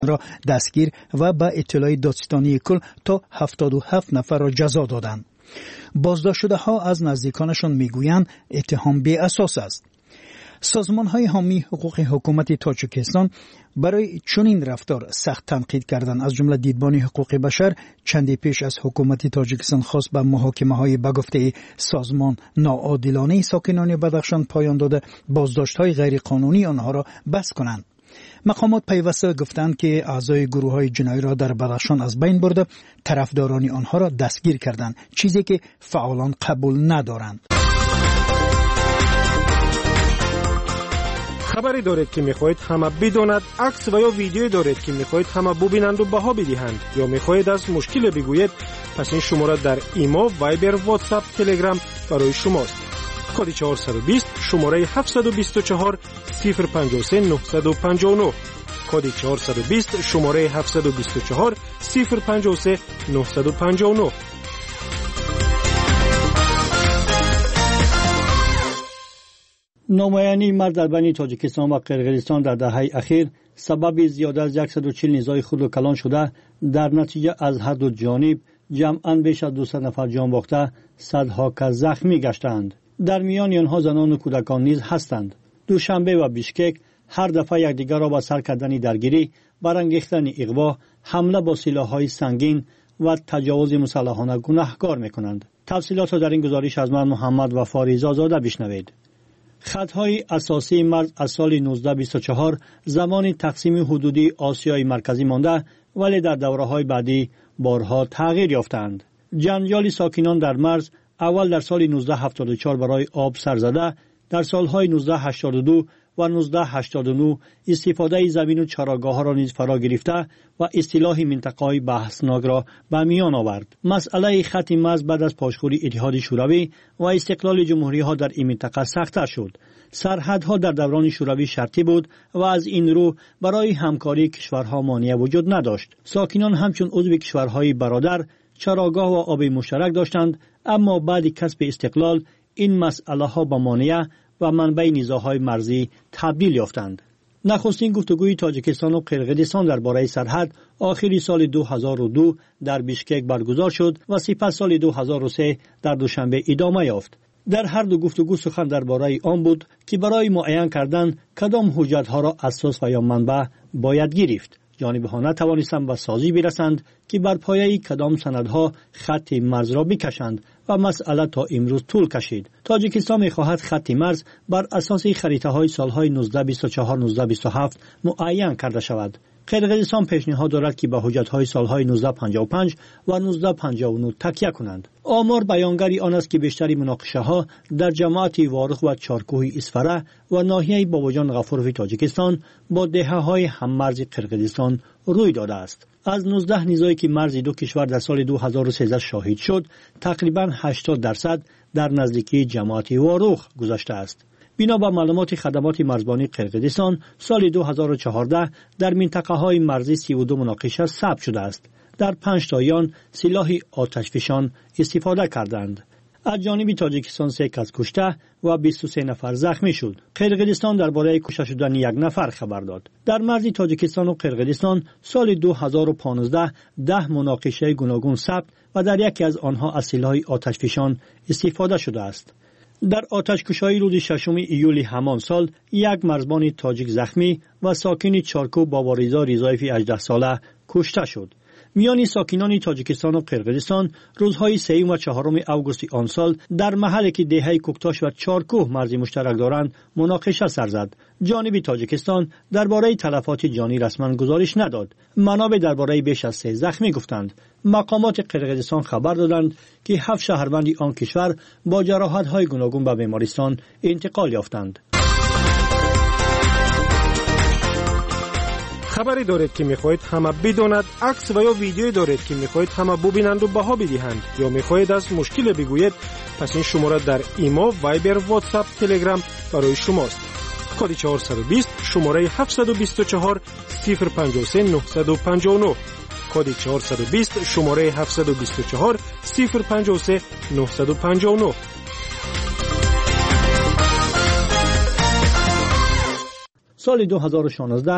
را دستگیر و به اطلاع دادستانی کل تا 77 نفر را جزا دادند. بازداشت شده ها از نزدیکانشان میگویند اتهام بی اساس است. سازمان های حامی حقوق حکومت تاجیکستان برای چنین رفتار سخت تنقید کردند. از جمله دیدبان حقوق بشر چندی پیش از حکومت تاجیکستان خواست به محاکمه های به گفته سازمان ناعادلانه ساکنان بدخشان پایان داده بازداشت های غیر قانونی آنها را بس کنند. مقامات پیوسته گفتند که اعضای گروه های جنایی را در بدخشان از بین برده، طرفداران آنها را دستگیر کردند، چیزی که فعالان قبول ندارند. خبری دارید که میخواهید همه بداند، عکس و یا ویدیویی دارید که میخواهید همه ببینند و بها بدهند، یا میخواهید از مشکل بگویید، پس این شماره در ایما، وایبر، واتساپ، تلگرام برای شماست. کد 420 شماره 724 053 959. کد 420 شماره 724 053 959. نمایانی مرد در بین تاجیکستان و قرقیزستان در دهه اخیر سبب زیاده از 140 نزاع خرد و کلان شده، در نتیجه از هر دو جانب جمعاً بیش از 200 نفر جان باخته، صدها کس زخمی گشتند. در میان آنها زنان و کودکان نیز هستند. دوشنبه و بیشکک هر دفعه یکدیگر را با سر کردن درگیری، برانگیختن اغوا، حمله با سلاح‌های سنگین و تجاوز مسلحانه گناهکار می‌کنند. تفصیلات را در این گزارش از من محمد وفا رضازاده بشنوید. خطهای اساسی مرز از سال 1924 زمان تقسیم حدودی آسیای مرکزی مانده، ولی در دوره‌های بعدی بارها تغییر یافتند. جنجال ساکنان در مرز اول در سال 1974 برای آب سر زده، در سالهای 1982 و 1989 استفاده زمین و چراگاه‌ها را نیز فرا گرفته و اصطلاح منطقه‌های بحثناک را به میان آورد. مسئله خط مرز بعد از پاشخوری اتحاد شوروی و استقلال جمهوری‌ها در این منطقه سخت‌تر شد. سرحدها در دوران شوروی شرطی بود و از این رو برای همکاری کشورها مانع وجود نداشت. ساکنان همچون عضو کشورهای برادر چراگاه و آب مشترک داشتند، اما بعد کسب استقلال این مسئله ها به مانع و منبع نزاع‌های مرزی تبدیل یافتند. نخستین گفتگوی تاجیکستان و قرقیزستان درباره سرحد آخر سال 2002 در بیشکک برگزار شد و سپس سال 2003 در دوشنبه ادامه یافت. در هر دو گفتگو سخن درباره آن بود که برای معین کردن کدام حجت‌ها را اساس و یا منبع باید گرفت. جانب‌ها نتوانستند به سازی برسند که بر پایه کدام سندها خط مرز را بکشند و مسئله تا امروز طول کشید. تاجیکستان می‌خواهد خط مرز بر اساس خریطه‌های سال‌های 1924-1927 معین کرده شود. قرقیزستان پیشنهاد دارد که به حجت‌های سال‌های 1955 و 1959 تکیه کنند. آمار بیانگری آن است که بیشتر مناقشه‌ها در جماعت وارخ و چارکوه اسفره و ناحیه باباجان غفورف تاجیکستان با دهه‌های هم‌مرز قرقیزستان روی داده است. از 19 نزاعی که مرز دو کشور در سال 2013 شاهد شد، تقریباً 80% در نزدیکی جماعت وارخ گذشته است. بنا به معلومات خدمات مرزبانی قرقیزستان، سال 2014 در منطقه‌های مرزی 32 مناقشه ثبت شده است. در 5 تایان سلاح آتشفشان استفاده کردند. از جانب تاجیکستان 3 کس کشته و 23 نفر زخمی شد. قرقیزستان درباره کشته شدن 1 نفر خبر داد. در مرز تاجیکستان و قرقیزستان سال 2015 10 مناقشه گوناگون ثبت و در یکی از آنها از سلاح آتشفشان استفاده شده است. در آتش‌کشی روز 6 ایول همان سال 1 مرزبان تاجیک زخمی و ساکن چارکو باوارزا رضایف 18 ساله کشته شد. میان ساکنان تاجیکستان و قرقیزستان روزهای 3 و 4 اوگوست آن سال در محلی که دهه کوکتاش و چارکوه مرزی مشترک دارند مناقشه سر زد. جانب تاجیکستان درباره تلفات جانی رسما گزارش نداد. منابع درباره بیش از 3 زخمی گفتند. مقامات قرقیزستان خبر دادند که 7 شهروند آن کشور با جراحت‌های گوناگون به بیمارستان انتقال یافتند. خبری دارید که میخواهید همه بداند، عکس و یا ویدیویی دارید که میخواهید همه ببینند و بها بدهند، یا میخواهید از مشکل بگویید، پس این شماره در ایما، وایبر، واتساپ، تلگرام برای شماست. کد 420 شماره 724 053 959. کد 420 شماره 724 053 959. سال 2016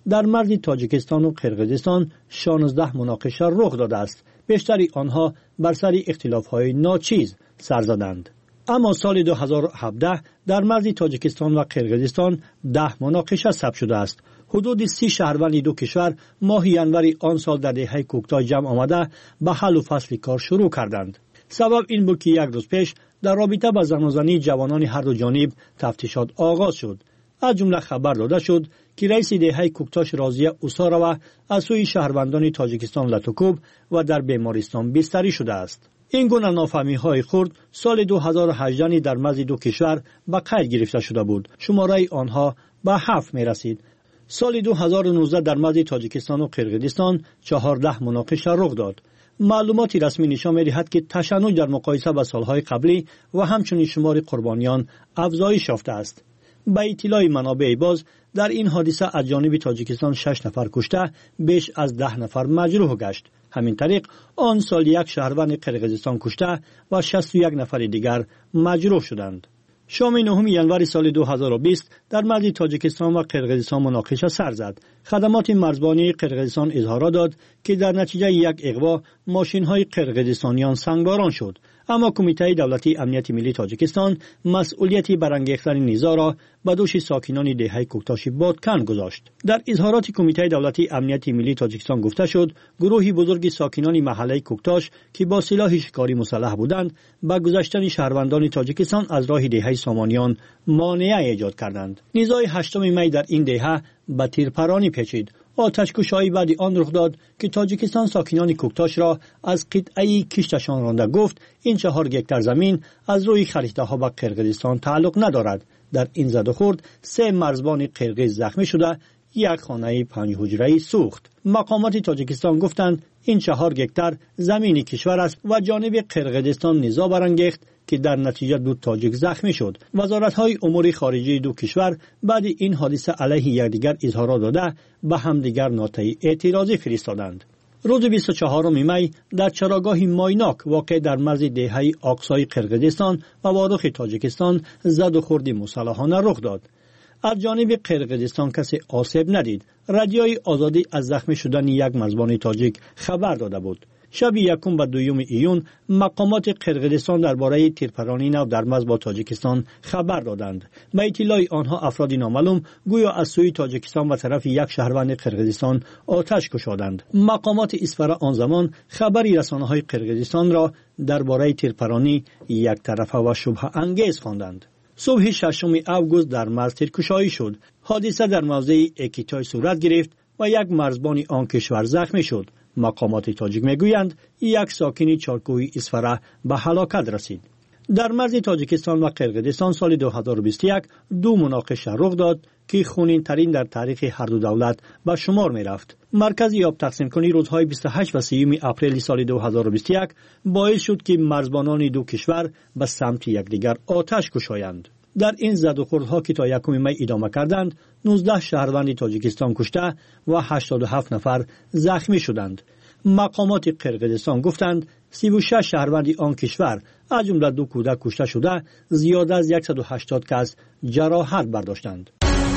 در مرز تاجیکستان و قرقیزستان 16 مناقشه رخ داده است. بیشتری آنها بر سر اختلاف‌های ناچیز سر زدند. اما سال 2017 در مرز تاجیکستان و قرقیزستان 10 مناقشه ثبت شده است. حدود 30 شهروند دو کشور ماه ینور آن سال در دهه کوکتای جمع آمده به حل و فصل کار شروع کردند. سبب این بود که یک روز پیش در رابطه با زناشویی جوانان هر دو جانب تفتیشات آغاز شد. از جمله خبر داده شد که رئیس دهه کوکتاش راضیه اوساروا از سوی شهروندان تاجیکستان لاتوکوب و در بیمارستان بستری شده است. این گونه نافهمی‌های خرد سال 2018 در مرز دو کشور به قید گرفته شده بود. شماره آنها به 7 می رسید. سال 2019 در مرز تاجیکستان و قرقیزستان 14 مناقشه رخ داد. معلومات رسمی نشان می‌دهد که تشنج در مقایسه با سالهای قبلی و همچنین شمار قربانیان افزایش یافته است. به اطلاع منابع باز در این حادثه از جانب تاجیکستان 6 نفر کشته، بیش از 10 نفر مجروح گشت. همین طریق آن سال یک شهروند قرقیزستان کشته و 61 نفر دیگر مجروح شدند. شام 9 ینور سال 2020 در مرز تاجیکستان و قرقیزستان مناقشه سر زد. خدمات مرزبانی قرقیزستان اظهار داد که در نتیجه یک اغوا ماشین‌های قرقیزستانیان سنگباران شد. اما کمیته دولتی امنیت ملی تاجیکستان مسئولیت برانگیختن نزاع را به دوش ساکنان دهه کوکتاش بادکن گذاشت. در اظهارات کمیته دولتی امنیت ملی تاجیکستان گفته شد گروهی بزرگ ساکنان محله کوکتاش که با سلاح شکاری مسلح بودند به گذشتن شهروندان تاجیکستان از راه دهه سامانیان مانع ایجاد کردند. نزاع 8 می در این دهه به تیرپرانی پیچید. آتش‌کشی بعد آن رخ داد که تاجیکستان ساکنان کوکتاش را از قطعه کشتشان رانده گفت این 4 گکتار زمین از روی خریدها به قرقیزستان تعلق ندارد. در این زد و خورد 3 مرزبان قرقیز زخمی شده، یک خانه 5 حجره‌ای سوخت. مقامات تاجیکستان گفتند این 4 گکتار زمین کشور است و جانب قرقیزستان نزاع برانگیخت که در نتیجه 2 تاجیک زخمی شد. وزارت‌های امور خارجه دو کشور بعد این حادثه علیه یکدیگر اظهارات داده به همدیگر نوت‌های اعتراضی فرستادند. روز 24 می در چراگاه مایناک واقع در مرز دهه آقسای قرقیزستان و واروخ تاجیکستان زد و خورد مسلحانه رخ داد. از جانب قرقیزستان کسی آسیب ندید. رادیوی آزادی از زخمی شدن یک مرزبان تاجیک خبر داده بود. شب 1 و 2 ایون مقامات قرقیزستان درباره تیرپرانی نو در مرز با تاجیکستان خبر دادند. به اطلاع آنها افرادی نامعلوم گویا از سوی تاجیکستان و طرف یک شهروند قرقیزستان آتش گشادند. مقامات اسفره آن زمان خبری رسانه‌های قرقیزستان را درباره تیرپرانی یک طرفه و شبهه انگیز خواندند. صبح 6 اوگوست در مرز تیرکشایی شد. حادثه در موضع اکیتای صورت گرفت و یک مرزبان آن کشور زخمی شد. مقامات تاجیک میگویند یک ساکن چارکوی اسفره به هلاکت رسید. در مرز تاجیکستان و قرقیزستان سال 2021 2 مناقشه رخ داد که خونین ترین در تاریخ هر دو دولت به شمار می رفت. مرکز یاب تقسیم کنی روزهای 28 و 30 اپریل سال 2021 باعث شد که مرزبانان دو کشور به سمت یکدیگر آتش گشایند. در این زد و خوردها که تا 1 می ادامه کردند 19 شهروند تاجیکستان کشته و 87 نفر زخمی شدند. مقامات قرقیزستان گفتند 36 شهروند آن کشور از جمله 2 کودک کشته شده، زیاد از 180 کس جراحت برداشتند.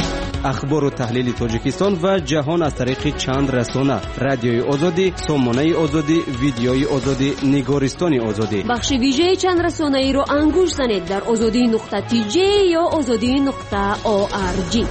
اخبار و تحلیل تاجیکستان و جهان از طریق چند رسانه: رادیوی آزادی، سامانه آزادی، ویدیوی آزادی، نگارستان آزادی. بخش ویژه چند رسانه ای رو انگوش زنید در azadi.tj یا azadi.org.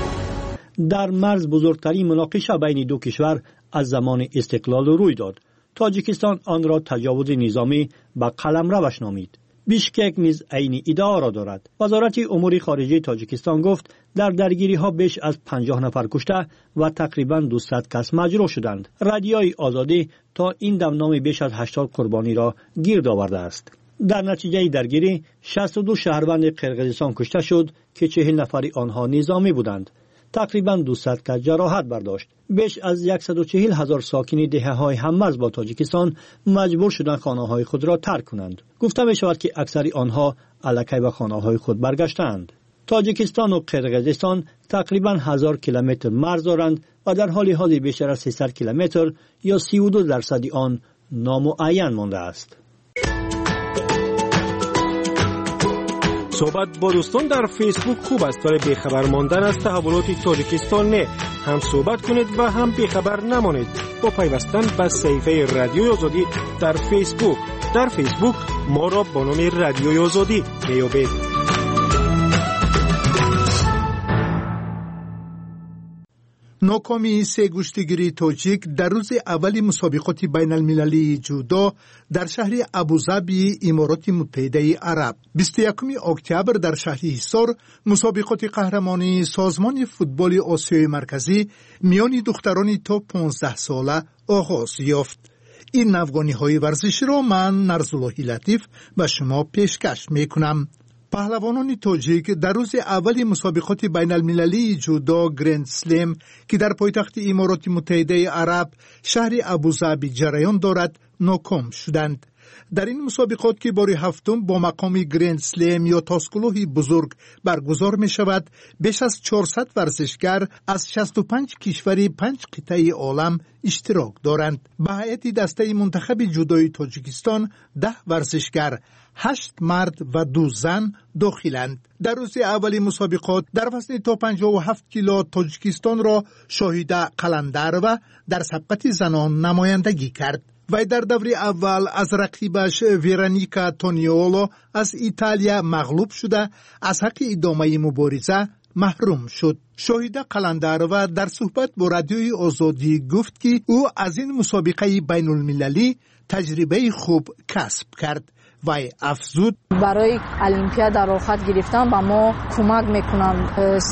در مرز بزرگترین مناقشه بین دو کشور از زمان استقلال روی داد. تاجیکستان آن را تجاوز نظامی به قلمروش نامید. بیشکک نیز عین ادعا را دارد. وزارت امور خارجه تاجیکستان گفت در درگیری ها بیش از 50 نفر کشته و تقریبا 200 کس مجروح شدند. رادیوی آزادی تا این دم نام بیش از 80 قربانی را گرد آورده است. در نتیجه درگیری 62 شهروند قرقیزستان کشته شد که 40 نفری آنها نظامی بودند. تقریبا 200 کس جراحت برداشت. بیش از 140,000 ساکن دهه‌های هممرز با تاجیکستان مجبور شدند خانه‌های خود را ترک کنند. گفته می شود که اکثر آنها الکی به خانه‌های خود برگشتند. تاجیکستان و قرقیزستان تقریبا 1000 کیلومتر مرز دارند و در حال حاضر بیشتر از 300 کیلومتر یا 32% آن نامعین مانده است. صحبت با دوستان در فیسبوک خوب است، ولی بیخبر ماندن از تحولات تاجیکستان نه. هم صحبت کنید و هم بیخبر نمانید با پیوستن به صفحه رادیوی آزادی در فیسبوک. در فیسبوک ما را با نام رادیوی آزادی بیابید. ناکامی سه گشتیگیری تاجیک در روز اولی مسابقات بین المللی جودو در شهر ابوظبی امارات متحده عرب 21 اکتبر در شهر حصار مسابقات قهرمانی سازمان فوتبال آسیای مرکزی میان دختران تا 15 ساله آغاز یافت. این نوگانی‌های ورزشی را من نرزالله لطیف به شما پیشکش میکنم. پهلوانان تاجیک در روز اولی مسابقات بین المللی جودو گرند سلم که در پایتخت امارات متحده عرب شهر ابوظبی جریان دارد ناکام شدند. در این مسابقات که بار هفتم با مقام گرند سلم یا تاسکلوه بزرگ برگزار می شود، بیش از 400 ورزشگر از 65 کشور 5 قطعه عالم اشتراک دارند. به هیئت دسته منتخب جودوی تاجیکستان 10 ورزشگر، 8 مرد و 2 زن داخلند. در روز اولی مسابقات در وزن تا 57 کیلو تاجیکستان را شاهد قلندر و در سبقت زنان نمایندگی کرد. وی در دور اول از رقیبش ویرونیکا تونیولو از ایتالیا مغلوب شده از حق ادامه مبارزه محروم شد. شاهد قلندر و در صحبت با رادیوی آزادی گفت که او از این مسابقه بین المللی تجربه خوب کسب کرد. وی افزود برای المپیاد در آخر گرفتن با ما کمک میکنن.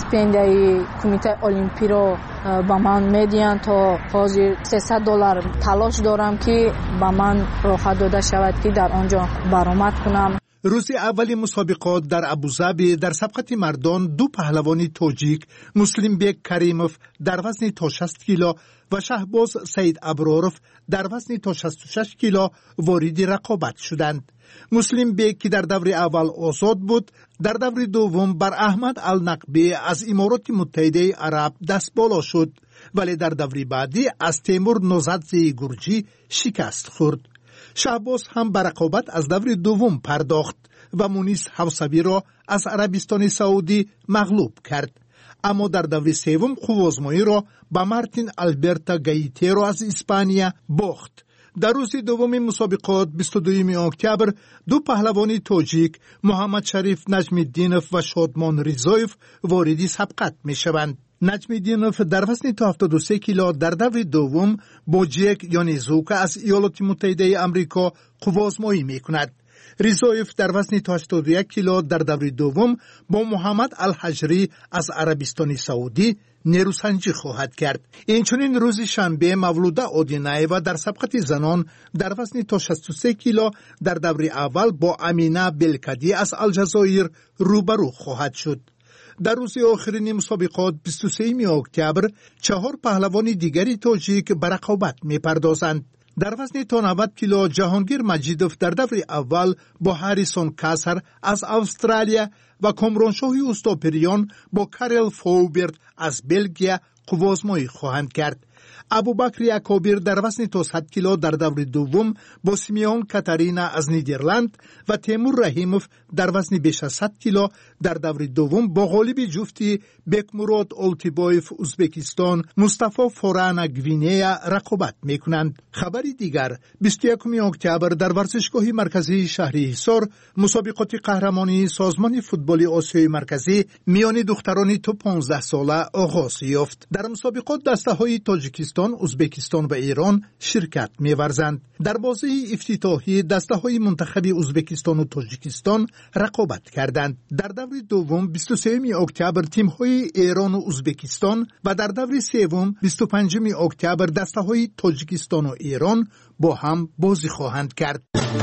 سپندی کمیته المپی رو با من میدین تا حاضر $300 تلاش دارم که با من راحت داده شود که در آنجا برآمد کنم. روز اولی مسابقات در ابوظبی در سبقت مردان 2 پهلوانی تاجیک مسلم بیگ کریموف در وزن تا 60 کیلو و شهباز سید ابراروف در وزن تا 66 کیلو وارد رقابت شدند. مسلم بیگ که در دور اول آزاد بود، در دور دوم بر احمد النقبی از امارات متحده عرب دست بالا شد، ولی در دور بعدی از تیمور نوزادزی گرجی شکست خورد. شهباز هم به رقابت از دور دوم پرداخت و مونیس حوسوی را از عربستان سعودی مغلوب کرد. اما در دور سوم خوازمایی را به مارتین آلبرتا گایتیرو از اسپانیا باخت. در روز دوم مسابقات 22 اکتبر 2 پهلوان تاجیک محمد شریف نجمی‌الدینوف و شادمان رضایف وارد سبقت می شوند. نجمی‌الدینوف در وزن تا 73 کیلو در دور دوم با جک یانیزوکا از ایالات متحده آمریکا قوازمایی می کند. رضایف در وزن تا 81 کیلو در دور دوم با محمد الحجری از عربستان سعودی نیروسنجی خواهد کرد. اینچنین روز شنبه مولوده آدینایوا در سبقت زنان در وزن تا 63 کیلو در دور اول با امینه بلکدی از الجزایر روبرو خواهد شد. در روز آخرین مسابقات 23 اکتبر 4 پهلوان دیگری تاجیک به رقابت می‌پردازند. در وزن تا 90 کیلو جهانگیر مجیدوف در دور اول با هریسون کاسر از استرالیا و کامرانشاهی استاپریان با کارل فوبرت از بلژیم قوازمایی خواهند کرد. ابوبکر اکابر در وزن تا 100 کیلو در دور دوم با سیمیون کاتارینا از نیدرلند و تیمور رحیموف در وزن بیش از 100 کیلو در دور دوم با غالب جفتی بکمراد اولتیبایف ازبکستان مصطفی فورانا گوینه رقابت میکنند. خبری دیگر 21 اکتبر در ورزشگاه مرکزی شهر حصار مسابقات قهرمانی سازمان فوتبال آسیای مرکزی میان دختران تا 15 ساله آغاز یافت. در مسابقات دسته‌های تاجیکستان، ازبکستان و ایران شرکت می‌ورزند. در بازی افتتاحی دسته‌های منتخب ازبکستان و تاجیکستان رقابت کردند. در دور دوم 23 اکتبر تیم‌های ایران و ازبکستان و در دور سوم 25 اکتبر دسته‌های تاجیکستان و ایران با هم بازی خواهند کرد.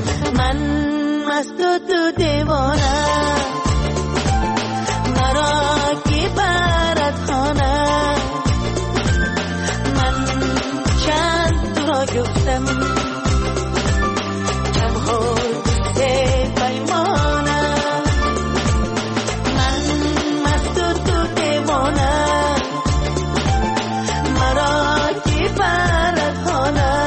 من مست و تو دیوانه مرا کی برات خانه من چند تو را گفتم کم ها پیمانه من مست و تو دیوانه مرا کی برات خانه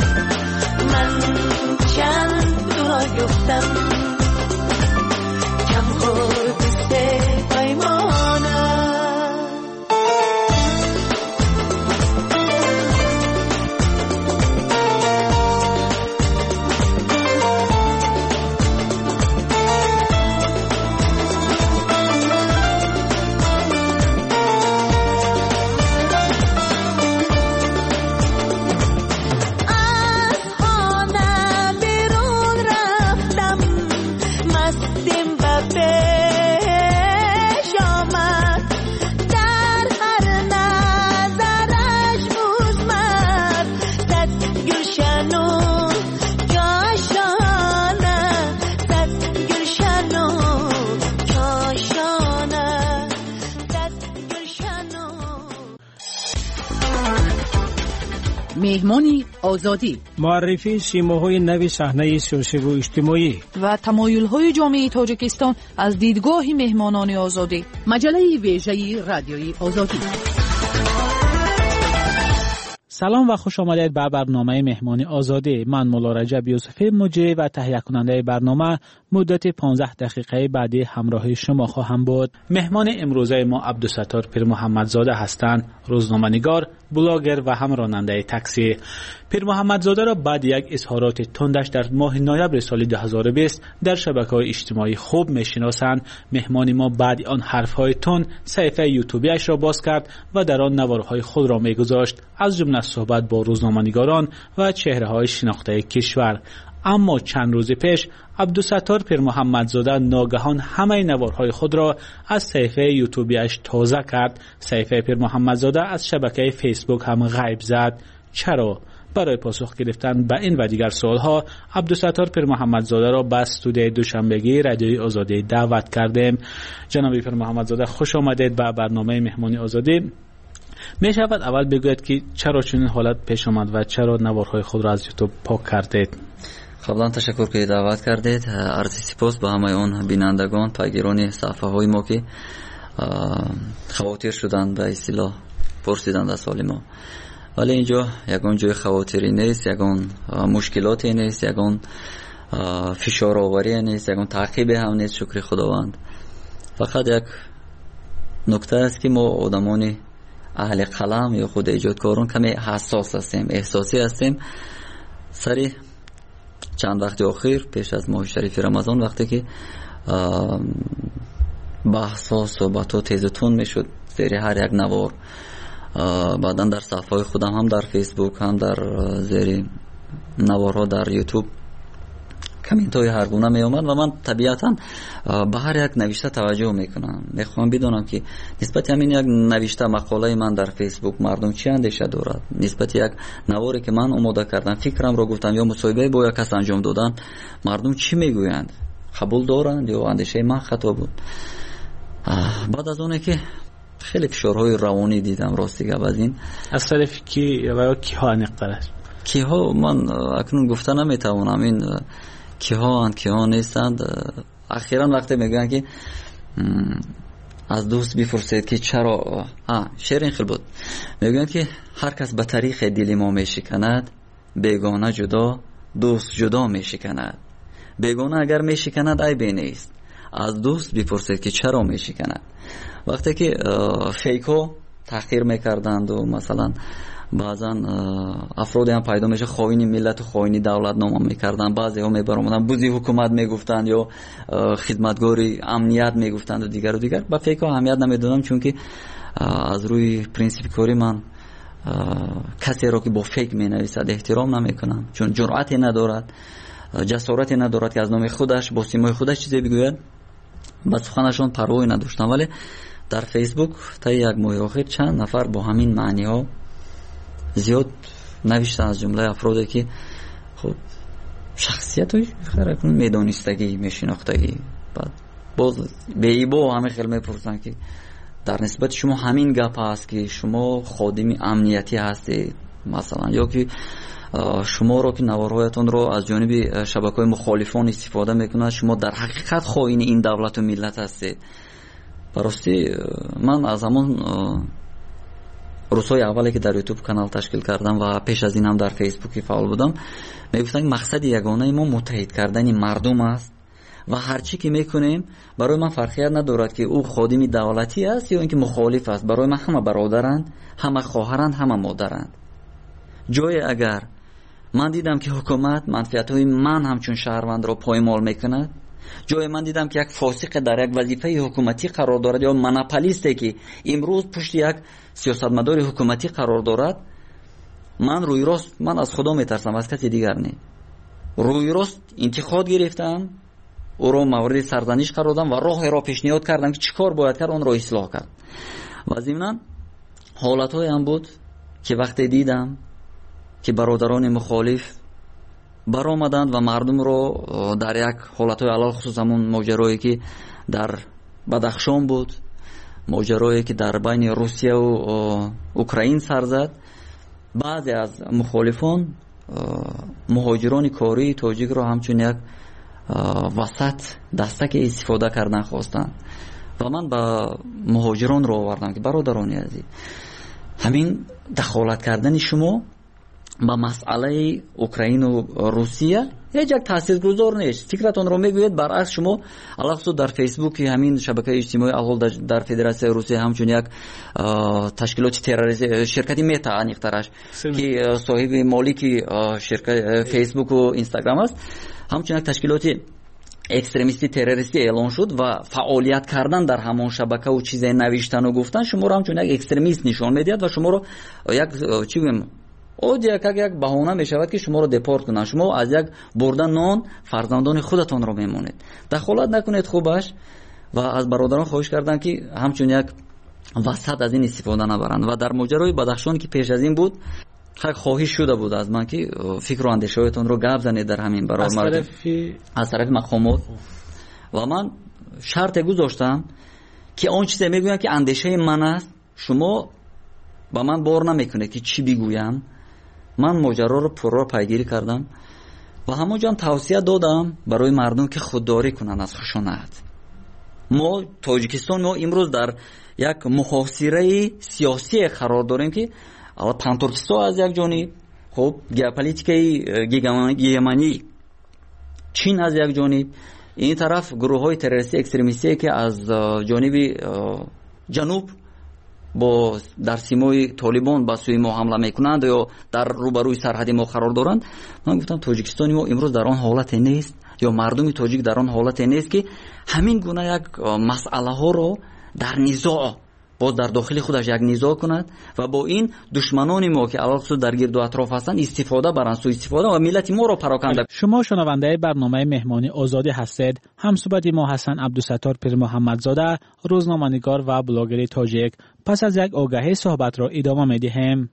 من چند تو را گفتم مهمان آزادی، معرفی سیماهای نو صحنه سیاسی و اجتماعی و تمایل‌های جامعه تاجیکستان از دیدگاه مهمانان آزادی. مجله ویژه رادیوی آزادی. سلام و خوش آمدید به برنامه مهمان آزادی. من مولا رجب یوسفی مجری و تهیه کننده برنامه مدت 15 دقیقه بعدی همراه شما خواهم بود. مهمان امروزه ما عبدالستار پیر محمدزاده هستند، روزنامه‌نگار، بلاگر و هم راننده تاکسی. پیر محمدزاده را بعد یک اظهارات تندش در ماه نوامبر سال 2020 در شبکه‌های اجتماعی خوب می‌شناسند. مهمان ما بعد آن حرف‌های تند صفحه یوتیوبیش را باز کرد و در آن نوارهای خود را می‌گذاشت، از جمله صحبت با روزنامه‌نگاران و چهره‌های شناخته کشور. اما چند روز پیش عبدالستار پیر محمدزاده ناگهان همه نوارهای خود را از صفحه یوتیوبیش تازه کرد. صفحه پیر محمدزاده از شبکه فیسبوک هم غیب زد. چرا؟ برای پاسخ گرفتن به این و دیگر سوالها عبدالستار پیر محمدزاده را به استودیوی دوشنبگی رادیوی آزادی دعوت کردیم. جناب پیر محمدزاده خوش آمدید به برنامه مهمانی آزادی. می شود اول بگوید که چرا چنین حالت پیش آمد و چرا نوارهای خود را از یوتیوب پاک کردید؟ قبلا تشکر که دعوت کردید. عرض سپاس به همه اون بینندگان، پیگیران صفحه های ما که خواطر شدند به اصطلاح پرسیدند از حال ما. ولی اینجا یگان جای خواطری نیست، یگان مشکلاتی نیست، یگان فشار آوری نیست، یگان تعقیب هم نیست. شکر خداوند. فقط یک نکته است که ما آدمان اهل قلم یا خود ایجادکاران کمی حساس هستیم، احساسی هستیم. سری چند وقت اخیر پیش از ماه شریف رمضان وقتی که بحث ها صحبت ها تیز و تند میشد زیر هر یک نوار، بعدا در صفحه خودم هم در فیسبوک هم در زیر نوارها در یوتیوب کامنت های هر گونه می اومد و من طبیعتا به هر یک نوشته توجه میکنم. میخوام بدونم که نسبت همین یک نوشته مقاله من در فیسبوک مردم چی اندیشه دارد، نسبت یک نواری که من آماده کردم فکرم را گفتم یا مصاحبه با یک کس انجام دادن مردم چی میگویند، قبول دارند یا اندیشه من خطا بود. بعد از اونه که خیلی فشارهای روانی دیدم راستیگه از این از طرف کی و کی ها نقدرش کی ها من اکنون گفته نمیتوانم این کی ها نیستند. اخیراً وقتی میگن که از دوست بپرسید که چرا شعر خیلی بود، میگن که هر کس به طریق دل ما میشکند، بیگانه جدا دوست جدا میشکند. بیگانه اگر میشکند عیبی نیست، از دوست بپرسید که چرا میشکند. وقتی که فیکو تحقیر میکردند و مثلا بعضا افرادی هم پیدا میشه خائن ملت و خائن دولت نام میکردن، بعضی ها میبرامدن بوزی حکومت میگفتند یا خدمتگاری امنیت میگفتند و دیگر. با فیک ها اهمیت نمیدادم چون که از روی پرینسیپ کاری من کسی را که با فیک مینویسد احترام نمیکنم، چون جرأتی ندارد، جسارتی ندارد که از نام خودش با سیمای خودش چیزی بگوید. با سخنشان پروایی نداشتم. ولی در فیسبوک تا یک ماه اخیر چند نفر با همین معنی ها زیاد نوشتن، از جمله افرادی که خب شخصیت های خیلی میدانستگی میشناختگی، بعد باز به ایبا همه خیلی میپرسن که در نسبت شما همین گپ هست که شما خادم امنیتی هستید مثلا، یا که شما رو که نوارهایتون رو از جانب شبکه‌های مخالفان استفاده میکنند، شما در حقیقت خائن این دولت و ملت هستید. براستی من از همون روزهای اولی که در یوتیوب کانال تشکیل کردم و پیش از این هم در فیسبوک فعال بودم میگفتن مقصد یگانه ما متحد کردن مردم است و هرچی که میکنیم برای من فرقیت ندارد که او خادم دولتی است یا اینکه مخالف است. برای من همه برادرند، همه خواهرند، همه مادرند. جای اگر من دیدم که حکومت منفعت‌های من همچون شهروند را پایمال میکند، جای من دیدم که یک فاسق در یک وظیفه حکومتی قرار دارد یا مناپولیستی که امروز پشت یک سیاستمدار حکومتی قرار دارد، من روی راست من از خدا میترسم، از کسی دیگر نه. روی راست انتقاد گرفتم، او را مورد سرزنش قرار دادم و راه را پیشنهاد کردم که چیکار باید کرد اون را اصلاح کرد. و ضمن حالت‌های هم بود که وقتی دیدم که برادران مخالف برآمدند و مردم رو در یک حالت‌های علال خصوص همون ماجرایی که در بدخشان بود، ماجرایی که در بین روسیه و اوکراین سر زد، بعضی از مخالفان مهاجران کاری تاجیک رو همچون یک وسط دستک استفاده کردن خواستن و من با مهاجران رو آوردم که برادرانی عزیز، همین دخالت کردن شما با مسئله اوکراین و روسیه هیچ یک تاثیرگذار نیست. فکرتون رو میگوید برعکس شما علاوه در فیسبوک همین شبکه اجتماعی اول در فدراسیون روسیه همچون یک تشکیلات تروریستی شرکتی متا انیخترش که صاحب مالکی شرکت فیسبوک و اینستاگرام است، همچون یک تشکیلات اکستریمیستی تروریستی اعلان شد و فعالیت کردن در همان شبکه و چیزای نوشتن و گفتن شما رو همچون یک اکستریمیست نشان میدهد و شما رو یک چی بگم یک بهانه می شود که شما رو دپورت کنن. شما از یک بردن نان فرزندان خودتان رو میمونید. دخالت نکنید خوبش. و از برادران خواهش کردن که همچون یک وسط از این استفاده نبرند. و در ماجرای بدخشان که پیش از این بود خواهش شده بود از من که فکر و اندیشه‌هایتان رو گپ زنید در همین برای از طرف مقامات. و من شرط گذاشتم که آن چیزی میگویم که اندیشه من است شما با من بار نمیکنه که چی بگویم. من ماجرا رو پررو پیگیری کردم و همونجا توصیه دادم برای مردم که خودداری کنن از خشونت. ما تاجیکستان ما امروز در یک محاصره سیاسی قرار داریم که ترکستان از یک جانب، خب ژئوپلیتیکای گیمانی چین از یک جانب، این طرف گروه های تروریستی اکستریمیستی که از جانب جنوب با در سیمای طالبان با سوی ما حمله میکنند یا در روبروی سرحدی ما قرار دارند. من گفتم تاجیکستانی ما امروز در آن حالت نیست یا مردم تاجیک در آن حالت نیست که همین گونه یک مسئله ها رو در نزاع باز در داخل خودش یک نزاع کند و با این دشمنان ما که علاوه در گرد و اطراف هستند استفاده برند، سوء استفاده و ملت ما را پراکنده. شما شنونده برنامه مهمانی آزادی هستید. همصحبت ما حسن عبدالستار پیر محمدزاده، روزنامه‌نگار و بلاگر تاجیک. پس از یک آگهی صحبت را ادامه می‌دهیم.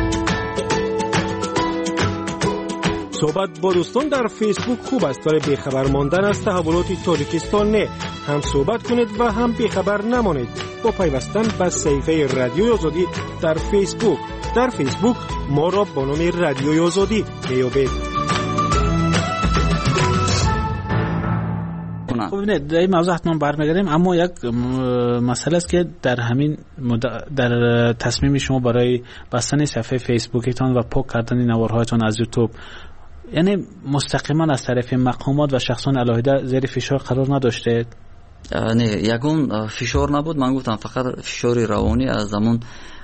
صحبت با دوستان در فیسبوک خوب است ولی بیخبر ماندن از تحولات تاجیکستان نه. هم صحبت کنید و هم بیخبر نمانید با پیوستن به صفحه رادیوی آزادی در فیسبوک. در فیسبوک ما را با نام رادیوی آزادی میابید. خب ببینید در این موضوع حتما برمیگردیم، اما یک مسئله است که در همین در تصمیم شما برای بستن صفحه فیسبوکتان و پاک کردن نوارهایتان از یوتیوب، یعنی مستقیما از طرف مقامات و شخصان علاهده زیر فشار قرار نداشته؟ نه، یگون فشار نبود. من گفتم فقط فشار روانی از همون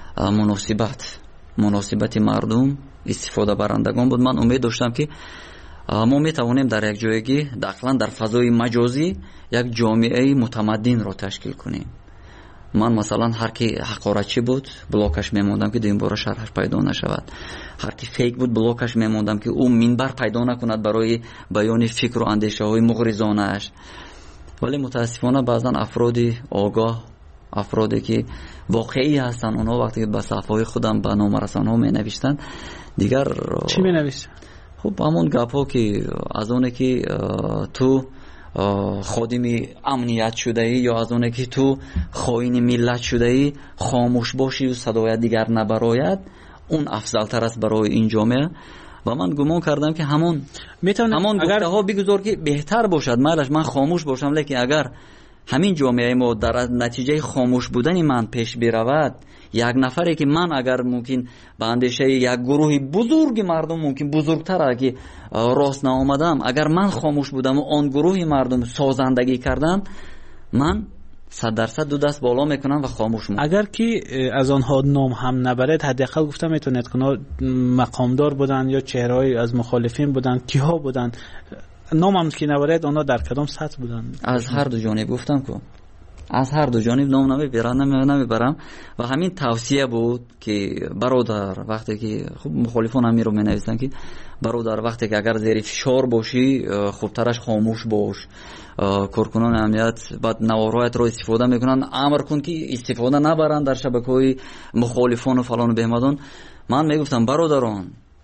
مناسبت مردم استفاده برندگان بود. من امید داشتم که ما میتوانیم در یک جایگی داخلا در فضای مجازی یک جامعه متمدن را تشکیل کنیم. من مثلا هر کی حقارتچی بود بلاکش میموندم که دویم بار شرحش پیدا نشود. هر کی فیک بود بلاکش میموندم که او منبر پیدا نکند برای بیان فکر و اندیشه های مغرضانه اش. ولی متاسفانه بعضا افرادی آگاه، افرادی که واقعی هستن، اونها وقتی که به صفحه خودم به نامرسان ها می نوشتن دیگر چی می نوشتن؟ خب همون گپ ها که از اونه که تو خادم امنیت شده ای یا از اونه که تو خائن ملت شده ای خاموش باشی و صدای دیگر نبراید، اون افضل تر است برای این جامعه. و من گمان کردم که همون گفته ها بگذار که بهتر باشد. من خاموش باشم، لیکن اگر همین جامعه ما در نتیجه خاموش بودن من پیش برود، یک نفری که من اگر ممکن به اندیشه یک گروه بزرگ مردم ممکن بزرگتر اگه راست نآمدم، اگر من خاموش بودم و آن گروه مردم سازندگی کردم، من 100% دو دست بالا میکنن و خاموش میکنن. اگر که از آنها نام هم نبرد، حداقل گفتم میتونید که مقامدار بودن یا چهره‌ای از مخالفین بودن، کیها بودن، نام هم که نبرد آنها در کدام سطح بودن؟ از هر دو جانب گفتم که از هر دو جانب نام نمیبرم و همین توصیه بود که برادر وقتی که خب مخالفان هم رو مینویسن که برادر وقتی که اگر زیر فشار باشی خوبترش خاموش باش. کارکنان امنیت بعد نوارهایت رو استفاده میکنن، امر کن که استفاده نبرن در شبکه‌های مخالفان و فلان و بهمدان. من میگفتم برادران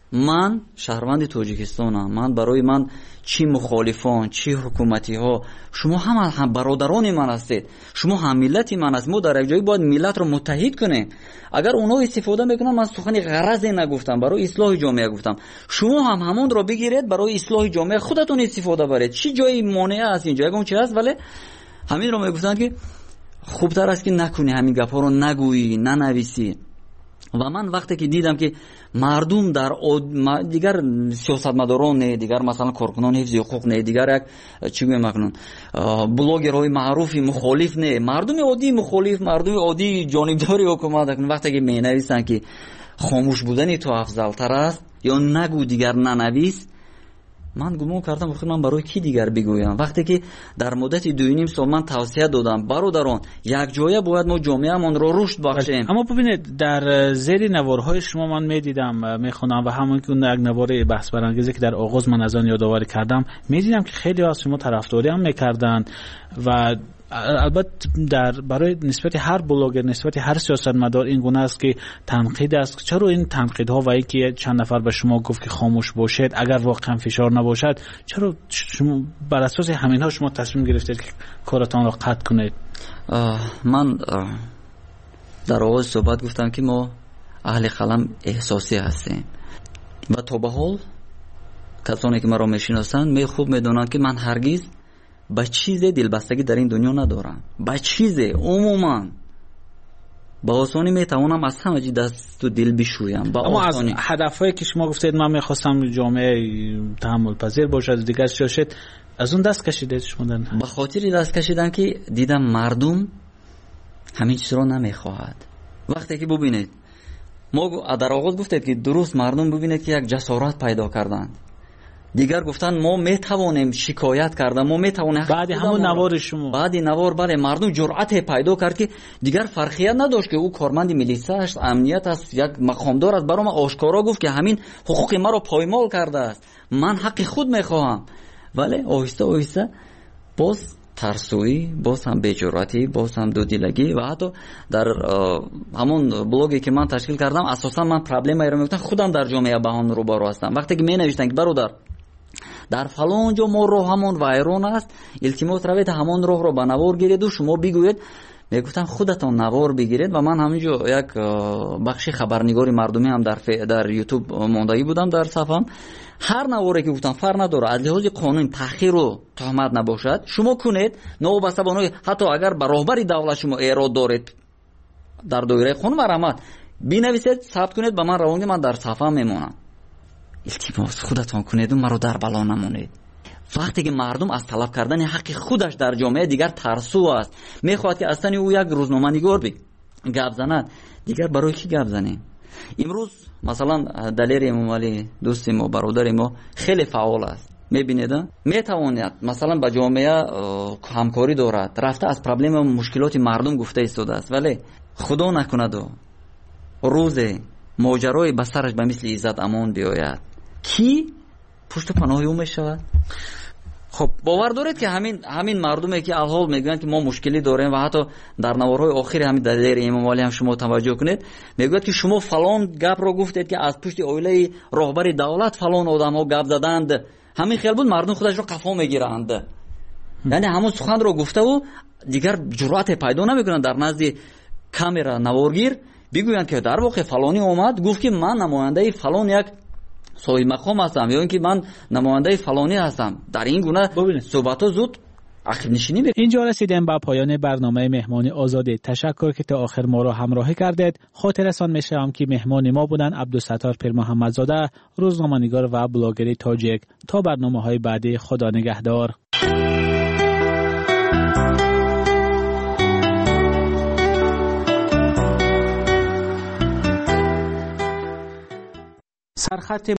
من شهروند توجیکستانم. من برای من چی مخالفان چی حکومتی ها، شما هم برادران من هستید، شما هم ملت من هست. ما در یک جایی باید ملت رو متحد کنیم. اگر اونا استفاده میکنن، من سخنی غرضی نگفتم، برای اصلاح جامعه گفتم. شما هم همون رو بگیرید برای اصلاح جامعه خودتون استفاده برید. چی جایی مانع است اینجا؟ اگه اون چی هست، ولی همین رو میگفتن که خوبتر است که نکنی، همین گپا رو نگویی، ننویسی. و من وقتی که دیدم که مردم در دیگر سیاستمداران نه، دیگر مثلا کارکنان حفظ حقوق نه، دیگر یک چی میگن بلاگرهای معروفی مخالف نه، مردم عادی مخالف، مردم عادی جانبداری حکومت کنن، وقتی که مینویسن که خاموش بودن تو افضل تر است یا نگو دیگر ننویس، من گمان کردم خود من برای کی دیگر بگویم؟ وقتی که در مدت 2.5 سال من توصیه دادم برادران یک جایه باید ما جامعه‌مون رو رشد بخشیم. اما ببینید در زیر نوارهای شما من میدیدم میخونم و همون که اون یک نوار بحث برانگیزی که در آغاز من از آن یادآوری کردم، میدیدم که خیلی از شما طرفداری هم میکردن و البته برای نسبت هر بلاگر، نسبت هر سیاستمدار این گونه است که تنقید است. چرا این تنقیدها و اینکه چند نفر به شما گفت که خاموش باشید اگر واقعا فشار نباشد، چرا شما بر اساس همینها شما تصمیم گرفتید که کارتان را قطع کنید؟ من در آغاز صحبت گفتم که ما اهل قلم احساسی هستیم و تا به حال کسانی که ما را میشناسند می خوب میدونند که من هرگز با چیز دلبستگی در این دنیا ندارم. با چیز عموما با آسانی میتوانم از همه چی دست و دل بشویم. اما از هدفهایی که شما گفتید من میخواستم جامعه تحمل پذیر باشد دیگر شد، از اون دست کشیدید شما؟ به خاطر دست کشیدن که دیدم مردم همین چیز رو نمیخواهد. وقتی که ببینید ما در آغاز گفتید که درست مردم ببینید که یک جسارت پیدا کردن، دیگر گفتن ما میتوانیم شکایت کردن، ما میتوانیم. بعد همون نوار شما، بعد نوار بله مردم جرأت پیدا کرد که دیگر فرقیت نداشت که او کارمند میلیسا است، امنیت است، یک مقامدار است، برام آشکارا گفت که همین حقوق ما رو پایمال کرده است، من حق خود میخواهم. ولی آهسته آهسته باز ترسویی، باز هم بی‌جرأتی، باز هم دودیلگی و حتی در همون بلوگی که من تشکیل کردم اساسا من پرابلمی رو میگفتم خودم در جامعه بهان رو بارو هستم. وقتی که می نوشتن که برادر در فلان جا ما راه همون وایرون است، التماس روید همون راه رو به نوار گیرید و شما بگویید. میگفتم خودتون نوار بگیرید و من همینجا یک بخش خبرنگاری مردمی هم در یوتیوب موندگی بودم در صفحم. هر نواری که گفتم فرق نداره، از لحاظ قانون تأخیر و تهمت نباشد شما کنید، نوبسته بانوی حتی اگر به راهبری دولت شما ایراد دارید در دایره قانون مرحمت بنویسید، ثبت کنید، به من روانید، من در صفحه میمونم. التماس خودتون کنید و مرا در بلا نمونید. وقتی که مردم از طلب کردن حق خودش در جامعه دیگر ترسو است، میخواد که اصلا او یک روزنامه نگار گپ زند، دیگر برای کی گپ زنیم؟ امروز مثلا دلیر امام علی دوست ما، برادر ما خیلی فعال است، میبینید میتواند مثلا با جامعه همکاری دارد، رفته از پرابلم و مشکلات مردم گفته ایستاده است، ولی خدا نکند و روز ماجرای به سرش به مثل عزت امان بیاید، کی پشت پناه او میشود؟ خب باور دارید که همین مردمی که الحال میگن که ما مشکلی داریم و حتی در نوارهای آخر همین دلیر امام علی هم شما توجه کنید میگوید که شما فلان گپ رو گفتید که از پشت اویله راهبر دولت فلان آدم‌ها گپ زدند، همین خیال بود مردم خودش رو قفا میگیرند. یعنی همون سخن رو گفته و دیگر جرأت پیدا نمیکنن در نزد کامera نوارگیر بگویند که در واقع فلانی اومد گفت که من نماینده فلان یک صاحب مقام هستم یا اینکه من نماینده فلانی هستم. در این گونه صحبت‌ها زود عقب نشینی می‌کنه. اینجا رسیدیم به پایان برنامه مهمانی آزادی. تشکر که تا آخر ما را همراهی کردید. خاطرتان می‌شوم که مهمان ما بودن عبدالستار پیر محمدزاده، روزنامه‌نگار و بلاگر تاجیک. تا برنامه‌های بعدی، خدا نگهدار. سرخط